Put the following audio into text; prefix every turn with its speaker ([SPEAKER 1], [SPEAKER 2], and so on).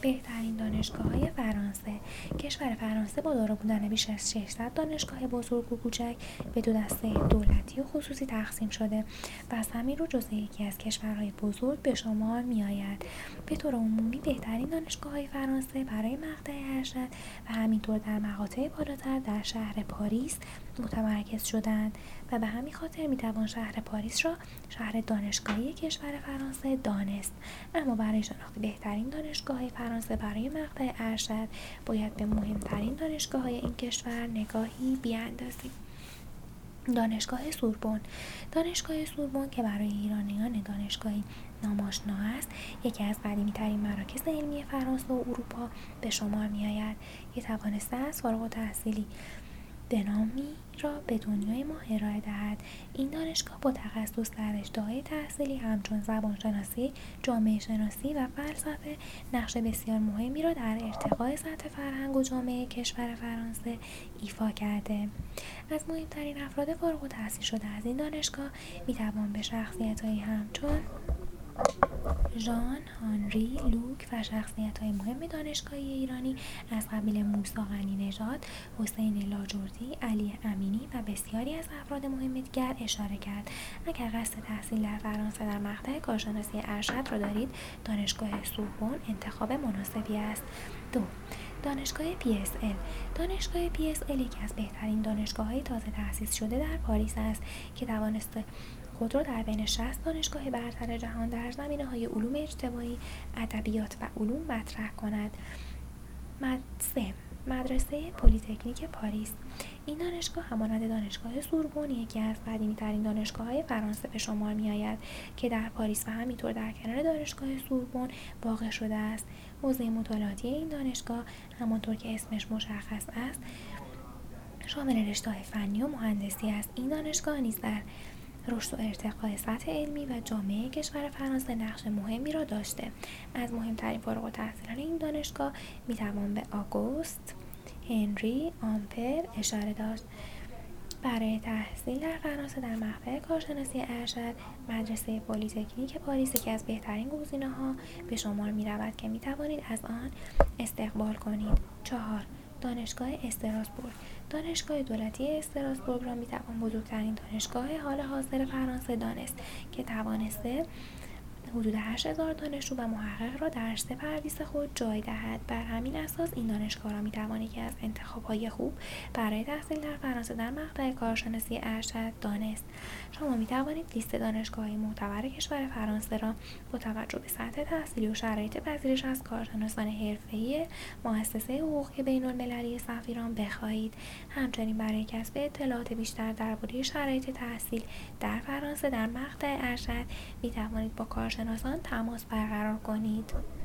[SPEAKER 1] بهترین دانشگاه‌های فرانسه. کشور فرانسه با دارا بودن بیش از 600 دانشگاه بزرگ و کوچک به دو دسته دولتی و خصوصی تقسیم شده و از همین رو جزو یکی از کشورهای بزرگ به شمار می‌آید. به طور عمومی بهترین دانشگاه‌های فرانسه برای مقطع ارشد و همینطور در مقاطع بالاتر در شهر پاریس متمرکز شدند و به همین خاطر می‌توان شهر پاریس را شهر دانشگاهی کشور فرانسه دانست. اما برای شناخت بهترین دانشگاه‌های فرانسه برای مقطع ارشد باید به مهمترین دانشگاه‌های این کشور نگاهی بیاندازیم. دانشگاه سوربن. دانشگاه سوربن که برای ایرانیان دانشگاهی ناماشنا است، یکی از قدیمی‌ترین مراکز علمی فرانسه و اروپا به شمار می‌آید که توانسته است فارغ التحصیلی به نامی را به دنیای ما ارائه دهد. این دانشگاه با تخصص در رشته‌های تحصیلی همچون زبانشناسی، جامعه شناسی و فلسفه نقش بسیار مهمی را در ارتقاء سطح فرهنگ و جامعه کشور فرانسه ایفا کرده. از مهمترین افراد فارغ التحصیل شده از این دانشگاه می‌توان به شخصیت‌هایی همچون ژان هانری لوک و شخصیت‌های مهم دانشگاهی ایرانی از قبیل موسی غنی‌نژاد، حسین لاجوردی، علی امینی و بسیاری از افراد مهم دیگر اشاره کرد. اگر قصد تحصیل در فرانسه در مقطع کارشناسی ارشد را دارید، دانشگاه سوربن انتخاب مناسبی است. 2. دانشگاه PSL. دانشگاه PSL یکی از بهترین دانشگاه‌های تازه تأسیس شده در پاریس است که توانسته خود را در بین 60 دانشگاه برتر جهان در زمینه‌های علوم اجتماعی، ادبیات و علوم مطرح کند. 3. مدرسه پلی‌تکنیک پاریس. این دانشگاه همانند دانشگاه سوربن یکی از قدیمی‌ترین دانشگاه‌های فرانسه به شمار می‌آید که در پاریس و همینطور در کنار دانشگاه سوربن واقع شده است. حوزه مطالعاتی این دانشگاه همانطور که اسمش مشخص است شامل رشته‌های فنی و مهندسی است. این دانشگاه نیز در رشد و ارتقاء سطح علمی و جامعه کشور فرانسه نقش مهمی را داشته. از مهمترین فارغ التحصیلان این دانشگاه میتوان به آگوست هنری آمپر اشاره داشت. برای تحصیل در فرانسه در مقطع کارشناسی ارشد، مدرسه پلی‌تکنیک پاریس یکی از بهترین گزینه‌ها به شمار می‌رود که می‌توانید از آن استقبال کنید. 4. دانشگاه استراسبورگ. دانشگاه دولتی استراسبورگ را می‌توان بزرگترین دانشگاه حال حاضر فرانسه دانست که توانسته حدود 8000 دانشجو و محقق را در رشته پردیس خود جای دهد. بر همین اساس این دانشگاه را می‌توان یکی از انتخاب‌های خوب برای تحصیل در فرانسه در مقطع کارشناسی ارشد دانست. شما می‌توانید لیست دانشگاه‌های معتبر کشور فرانسه را با توجه به سطح تحصیلی و شرایط پذیرش از کارشناسان حرفه‌ای مؤسسه حقوقی بین‌المللی سفیران بخواهید. همچنین برای کسب اطلاعات بیشتر درباره شرایط تحصیل در فرانسه در مقطع ارشد می‌توانید با کارشناسان تماس برقرار کنید.